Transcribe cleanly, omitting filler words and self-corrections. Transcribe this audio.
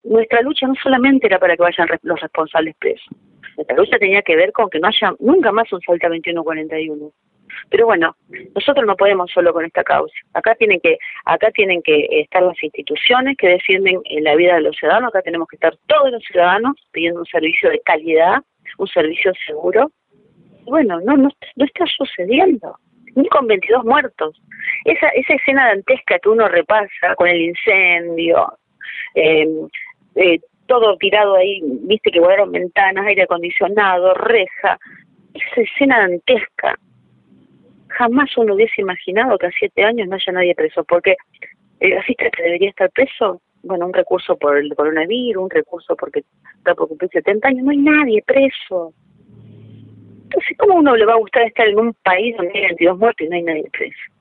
nuestra lucha no solamente era para que vayan los responsables presos. Nuestra lucha tenía que ver con que no haya nunca más un Salta 2141. Pero bueno, nosotros no podemos solo con esta causa. Acá tienen que estar las instituciones que defienden la vida de los ciudadanos. Acá tenemos que estar todos los ciudadanos pidiendo un servicio de calidad, un servicio seguro. Y bueno, no está sucediendo. Ni con 22 muertos. Esa escena dantesca que uno repasa con el incendio, todo tirado ahí, viste que volaron ventanas, aire acondicionado, reja, esa escena dantesca. Jamás uno hubiese imaginado que a 7 años no haya nadie preso, porque el gasista que debería estar preso, bueno, un recurso por el coronavirus, un recurso porque está por cumplir 70 años, no hay nadie preso. Entonces, ¿cómo uno le va a gustar estar en un país donde hay 22 muertos y no hay nadie preso?